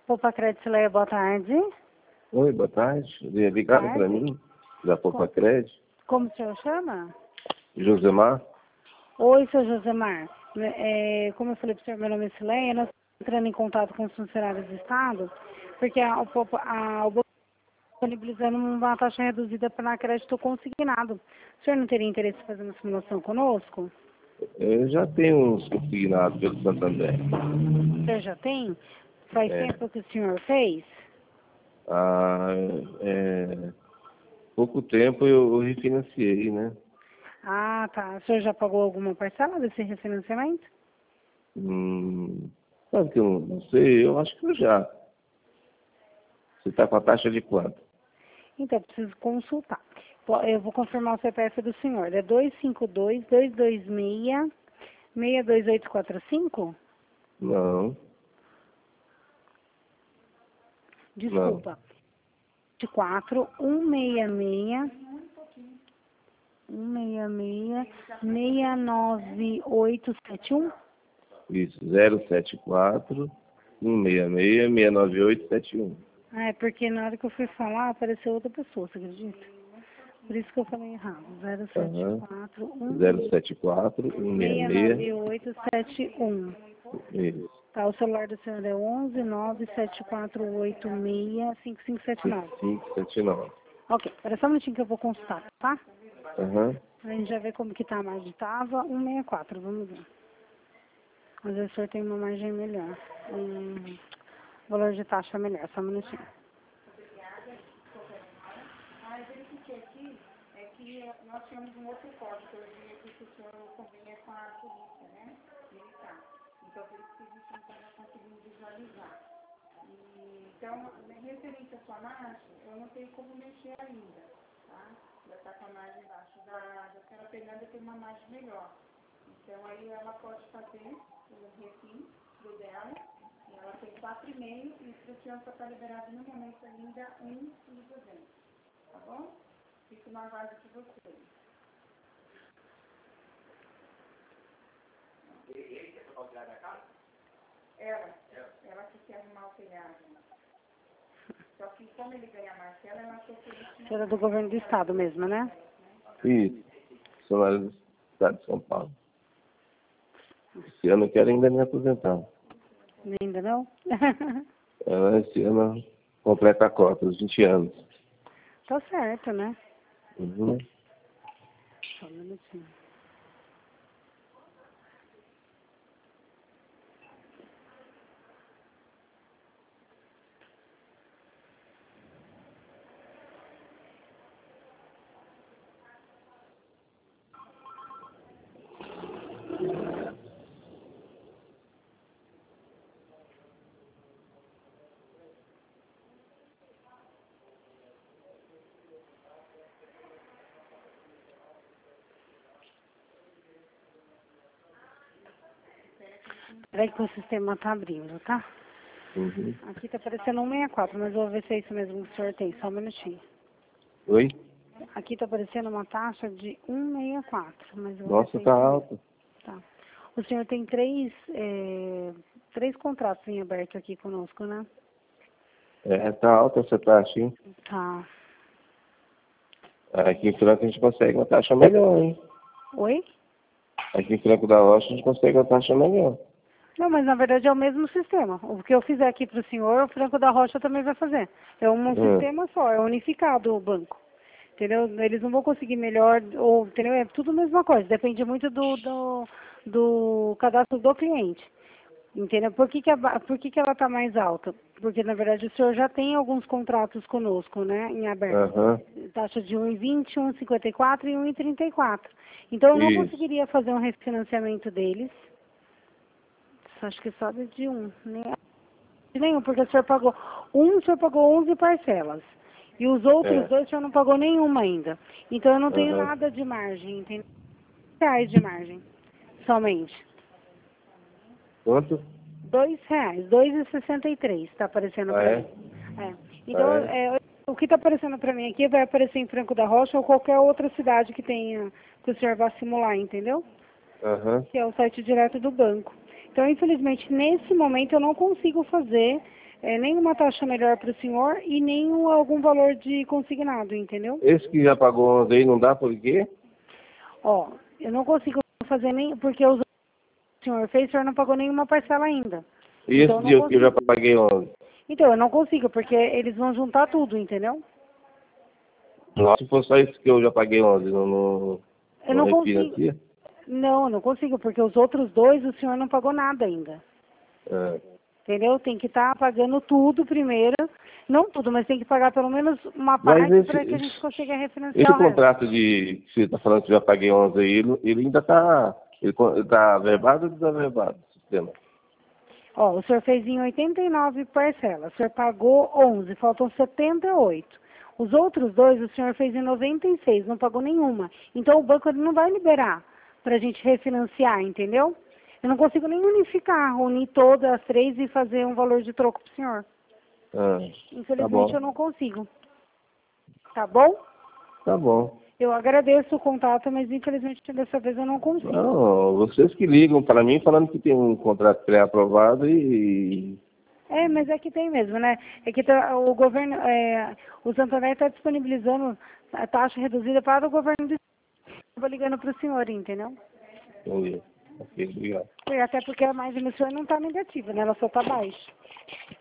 Poupa Crédito Leia, boa tarde. Oi, boa tarde. Ligaram para mim, da Poupa Crédito. Como o senhor chama? Josemar. Oi, seu Josemar. Como eu falei para o senhor, meu nome é Sileia, nós estamos entrando em contato com os funcionários do Estado, porque o banco está disponibilizando uma taxa reduzida para crédito consignado. O senhor não teria interesse em fazer uma simulação conosco? Eu já tenho uns consignados pelo Santander. O senhor já tem? Faz tempo que o senhor fez? Pouco tempo eu refinanciei, né? Ah, tá. O senhor já pagou alguma parcela desse refinanciamento? Sabe que eu não sei, eu acho que eu já. Você está com a taxa de quanto? Então, eu preciso consultar. Eu vou confirmar o CPF do senhor. É 252-226-62845? Não. Desculpa. 166-69871? Isso, 074-166-69871. Ah, é porque na hora que eu fui falar, apareceu outra pessoa, você acredita? Por isso que eu falei errado. 074-166-69871. Isso. Tá, o celular do senhor é 11-97486-5579. 579. Ok, espera só um minutinho que eu vou consultar, tá? A gente já vê como que tá a margem. Tava 164, vamos ver. Às vezes o senhor tem uma margem melhor. Valor de taxa melhor, só um minutinho. É que nós tínhamos um outro código hoje aqui que o senhor convinha com a polícia, né? Militar. Então, por isso que a gente não estava conseguindo visualizar. Então, referente à sua margem, eu não tenho como mexer ainda, tá? Já está com a margem embaixo da senhora Fernanda, tem uma margem melhor. Então, aí ela pode fazer o refim do dela, e ela tem 4,5, e o senhor só está liberado no momento ainda 1,200, tá bom? Fico na guarda de vocês. Ele quer trocar o telhado da casa? Ela que quer arrumar o telhado. Só que como ele ganha mais que ela achou que ele tinha... Era do governo do estado mesmo, né? Isso. Funcionário do Estado de São Paulo. Esse ano eu quero ainda me aposentar. Ainda não? Esse ano completa a cota, os 20 anos. Tá certo, né? Uhum. Só um minutinho. Peraí que o sistema tá abrindo, tá? Uhum. Aqui tá aparecendo 164, mas eu vou ver se é isso mesmo que o senhor tem. Só um minutinho. Oi? Aqui tá aparecendo uma taxa de 164, mas eu vou ver Nossa, se é tá isso mesmo. alto. Tá. O senhor tem três contratos em aberto aqui conosco, né? Tá alta essa taxa, hein? Tá. Aqui em Franco a gente consegue uma taxa melhor, hein? Oi? Aqui em Franco da Rocha a gente consegue uma taxa melhor. Não, mas na verdade é o mesmo sistema. O que eu fizer aqui para o senhor, o Franco da Rocha também vai fazer. É um sistema só, é unificado o banco. Entendeu? Eles não vão conseguir melhor, ou, entendeu? É tudo a mesma coisa, depende muito do cadastro do cliente. Entendeu? Por que que ela está mais alta? Porque, na verdade, o senhor já tem alguns contratos conosco, né, em aberto. Taxa de 1,20, 1,54 e 1,34. Então, eu não conseguiria fazer um refinanciamento deles. Acho que só de um. Nenhum, porque o senhor pagou 11 parcelas. E os outros dois o senhor não pagou nenhuma ainda. Então, eu não tenho nada de margem, entendeu? R$2 de margem, somente. Quanto? R$2, 2,63 está aparecendo para mim. Então, o que está aparecendo para mim aqui vai aparecer em Franco da Rocha ou qualquer outra cidade que tenha, que o senhor vá simular, entendeu? Que é o site direto do banco. Então, infelizmente, nesse momento eu não consigo fazer nenhuma taxa melhor para o senhor e nem algum valor de consignado, entendeu? Esse que já pagou 11 aí não dá por quê? Ó, eu não consigo fazer nem, porque o senhor fez, o senhor não pagou nenhuma parcela ainda. E Então, esse dia que eu já paguei 11? Então, eu não consigo, porque eles vão juntar tudo, entendeu? Nossa, se for só isso que eu já paguei 11, não Eu não consigo. refinancia? Não, eu não consigo, porque os outros dois o senhor não pagou nada ainda. É. Entendeu? Tem que estar pagando tudo primeiro. Não tudo, mas tem que pagar pelo menos uma Mas parte para que a gente consiga esse refinanciar o resto. contrato que você está falando que já paguei 11 aí, ele ainda está averbado ou desaverbado o sistema? Ó, o senhor fez em 89 parcelas, o senhor pagou 11, faltam 78. Os outros dois o senhor fez em 96, não pagou nenhuma. Então o banco ele não vai liberar para a gente refinanciar, entendeu? Eu não consigo nem unificar, unir todas as três e fazer um valor de troco para o senhor. Ah, Infelizmente eu não consigo. Tá bom? tá bom. Eu agradeço o contato, mas infelizmente dessa vez eu não consigo. Não, vocês que ligam para mim falando que tem um contrato pré-aprovado Mas é que tem mesmo, né? É que o governo, o Santander está disponibilizando a taxa reduzida para o governo do estado. Eu vou ligando para o senhor, entendeu? Entendi. Ok, obrigado. Até porque a margem do senhor não está negativa, né? Ela só está baixa.